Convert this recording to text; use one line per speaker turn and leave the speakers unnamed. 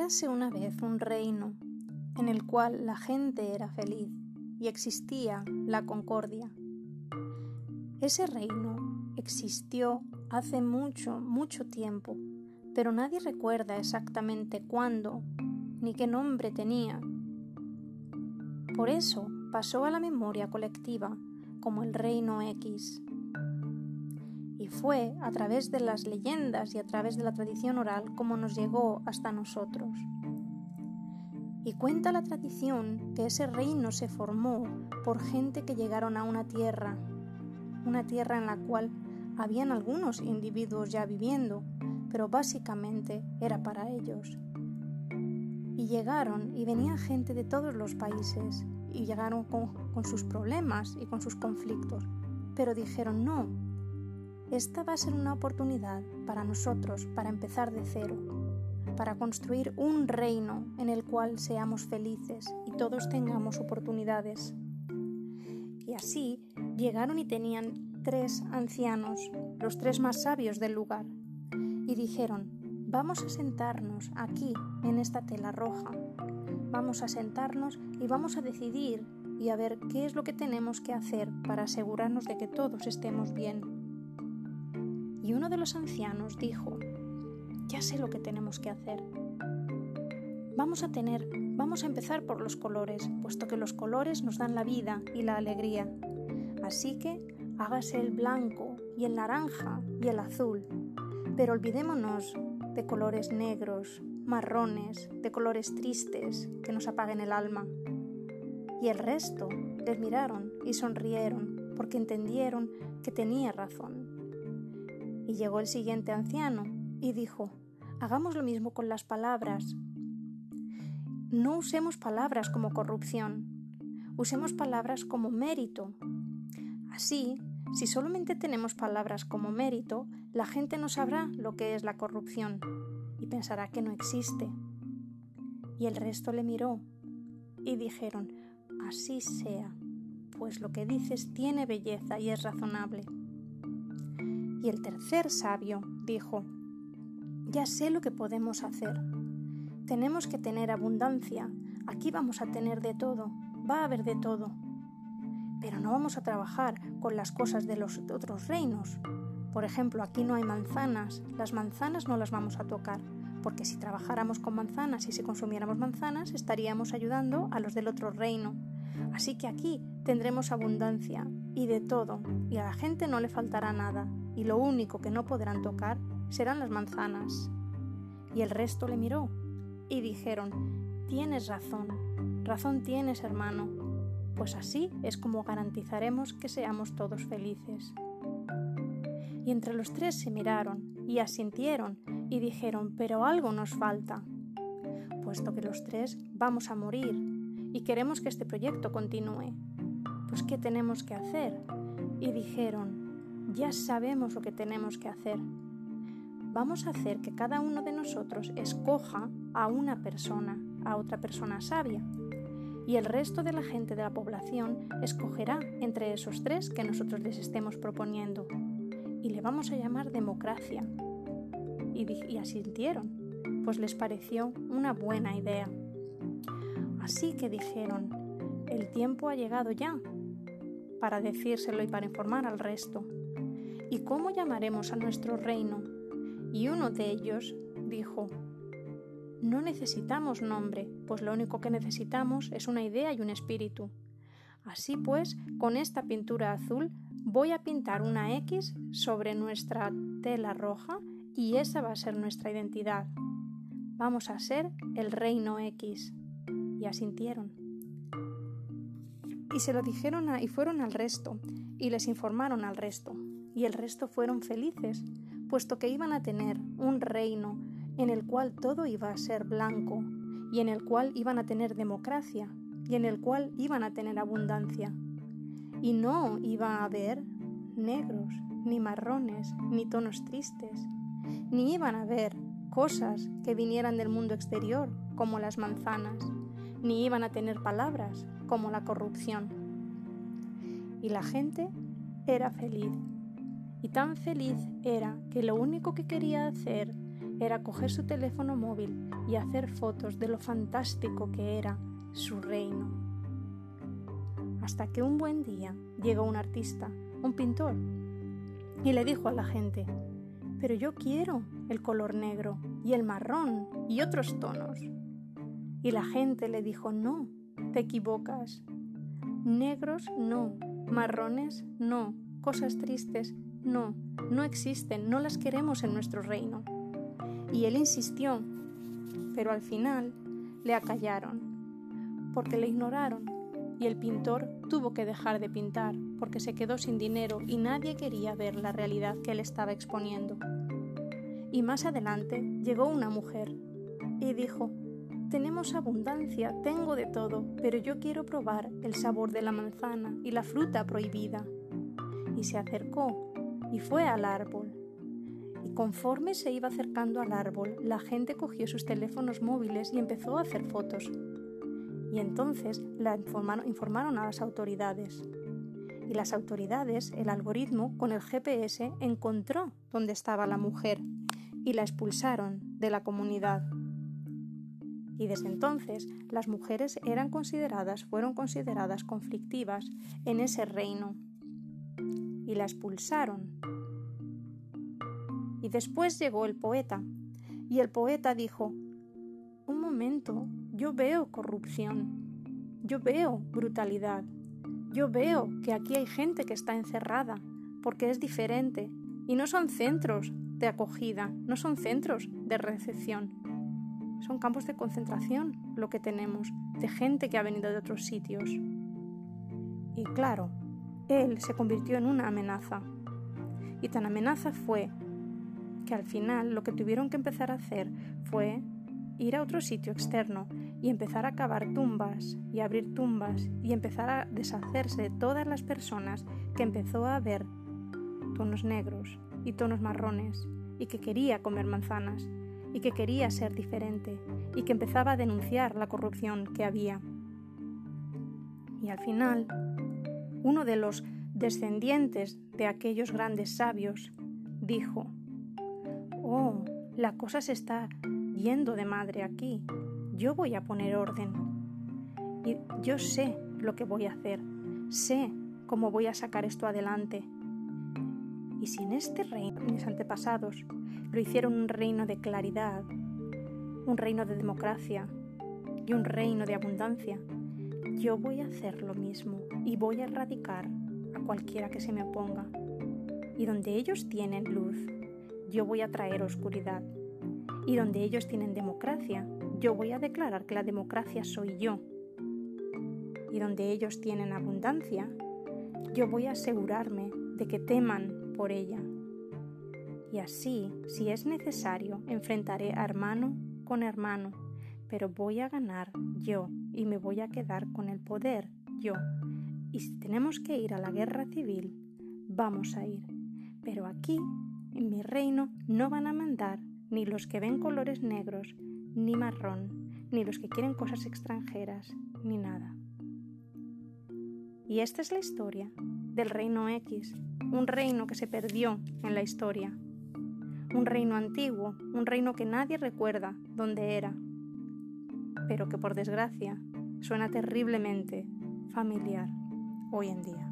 Érase una vez un reino en el cual la gente era feliz y existía la concordia. Ese reino existió hace mucho, mucho tiempo, pero nadie recuerda exactamente cuándo ni qué nombre tenía. Por eso pasó a la memoria colectiva como el Reino X. Y fue a través de las leyendas y a través de la tradición oral como nos llegó hasta nosotros. Y cuenta la tradición que ese reino se formó por gente que llegaron a una tierra en la cual habían algunos individuos ya viviendo, pero básicamente era para ellos. Y llegaron y venía gente de todos los países y llegaron con sus problemas y con sus conflictos, pero dijeron no, esta va a ser una oportunidad para nosotros para empezar de cero, para construir un reino en el cual seamos felices y todos tengamos oportunidades. Y así llegaron y tenían 3 ancianos, los 3 más sabios del lugar, y dijeron, vamos a sentarnos aquí en esta tela roja, vamos a sentarnos y vamos a decidir y a ver qué es lo que tenemos que hacer para asegurarnos de que todos estemos bien. Y uno de los ancianos dijo, ya sé lo que tenemos que hacer. Vamos a empezar por los colores, puesto que los colores nos dan la vida y la alegría. Así que hágase el blanco y el naranja y el azul, pero olvidémonos de colores negros, marrones, de colores tristes que nos apaguen el alma. Y el resto les miraron y sonrieron porque entendieron que tenía razón. Y llegó el siguiente anciano y dijo, hagamos lo mismo con las palabras. No usemos palabras como corrupción, usemos palabras como mérito. Así, si solamente tenemos palabras como mérito, la gente no sabrá lo que es la corrupción y pensará que no existe. Y el resto le miró y dijeron, así sea, pues lo que dices tiene belleza y es razonable. Y el tercer sabio dijo, ya sé lo que podemos hacer. Tenemos que tener abundancia. Aquí vamos a tener de todo. Va a haber de todo. Pero no vamos a trabajar con las cosas de los otros reinos. Por ejemplo, aquí no hay manzanas. Las manzanas no las vamos a tocar, porque si trabajáramos con manzanas y si consumiéramos manzanas, estaríamos ayudando a los del otro reino. Así que aquí tendremos abundancia y de todo, y a la gente no le faltará nada. Y lo único que no podrán tocar serán las manzanas. Y el resto le miró y dijeron, tienes razón tienes, hermano, pues así es como garantizaremos que seamos todos felices. Y entre los 3 se miraron y asintieron y dijeron, pero algo nos falta, puesto que los 3 vamos a morir y queremos que este proyecto continúe. Pues ¿qué tenemos que hacer? Y dijeron, ya sabemos lo que tenemos que hacer. Vamos a hacer que cada uno de nosotros escoja a una persona, a otra persona sabia, y el resto de la gente de la población escogerá entre esos 3 que nosotros les estemos proponiendo, y le vamos a llamar democracia. Y asintieron, pues les pareció una buena idea. Así que dijeron, el tiempo ha llegado ya para decírselo y para informar al resto. ¿Y cómo llamaremos a nuestro reino? Y uno de ellos dijo, no necesitamos nombre, pues lo único que necesitamos es una idea y un espíritu. Así pues, con esta pintura azul voy a pintar una X sobre nuestra tela roja y esa va a ser nuestra identidad. Vamos a ser el Reino X. Y asintieron. Y se lo dijeron y fueron al resto y les informaron al resto. Y el resto fueron felices, puesto que iban a tener un reino en el cual todo iba a ser blanco y en el cual iban a tener democracia y en el cual iban a tener abundancia. Y no iba a haber negros, ni marrones, ni tonos tristes, ni iban a haber cosas que vinieran del mundo exterior, como las manzanas, ni iban a tener palabras, como la corrupción. Y la gente era feliz. Y tan feliz era que lo único que quería hacer era coger su teléfono móvil y hacer fotos de lo fantástico que era su reino. Hasta que un buen día llegó un artista, un pintor, y le dijo a la gente: «Pero yo quiero el color negro y el marrón y otros tonos». Y la gente le dijo: «No, te equivocas. Negros no, marrones no, cosas tristes no, no existen, no las queremos en nuestro reino». Y él insistió, pero al final le acallaron, porque le ignoraron, y el pintor tuvo que dejar de pintar porque se quedó sin dinero y nadie quería ver la realidad que él estaba exponiendo. Y más adelante llegó una mujer y dijo: «Tenemos abundancia, tengo de todo, pero yo quiero probar el sabor de la manzana y la fruta prohibida». Y se acercó y fue al árbol. Y conforme se iba acercando al árbol, la gente cogió sus teléfonos móviles y empezó a hacer fotos. Y entonces informaron a las autoridades. Y las autoridades, el algoritmo con el GPS, encontró dónde estaba la mujer y la expulsaron de la comunidad. Y desde entonces las mujeres fueron consideradas conflictivas en ese reino y la expulsaron. Y después llegó el poeta y el poeta dijo: «Un momento, yo veo corrupción, yo veo brutalidad, yo veo que aquí hay gente que está encerrada porque es diferente y no son centros de acogida, no son centros de recepción, son campos de concentración lo que tenemos, de gente que ha venido de otros sitios». Y claro, él se convirtió en una amenaza. Y tan amenaza fue que al final lo que tuvieron que empezar a hacer fue ir a otro sitio externo y empezar a cavar tumbas y abrir tumbas y empezar a deshacerse de todas las personas que empezó a ver tonos negros y tonos marrones y que quería comer manzanas y que quería ser diferente y que empezaba a denunciar la corrupción que había. Y al final, uno de los descendientes de aquellos grandes sabios dijo: «Oh, la cosa se está yendo de madre aquí, yo voy a poner orden y yo sé lo que voy a hacer, sé cómo voy a sacar esto adelante». Y si en este reino mis antepasados lo hicieron un reino de claridad, un reino de democracia y un reino de abundancia, yo voy a hacer lo mismo y voy a erradicar a cualquiera que se me oponga. Y donde ellos tienen luz, yo voy a traer oscuridad. Y donde ellos tienen democracia, yo voy a declarar que la democracia soy yo. Y donde ellos tienen abundancia, yo voy a asegurarme de que teman por ella. Y así, si es necesario, enfrentaré a hermano con hermano, pero voy a ganar yo y me voy a quedar con el poder yo. Y si tenemos que ir a la guerra civil, vamos a ir. Pero aquí, en mi reino, no van a mandar ni los que ven colores negros, ni marrón, ni los que quieren cosas extranjeras, ni nada». Y esta es la historia del reino X, un reino que se perdió en la historia. Un reino antiguo, un reino que nadie recuerda dónde era, pero que por desgracia suena terriblemente familiar hoy en día.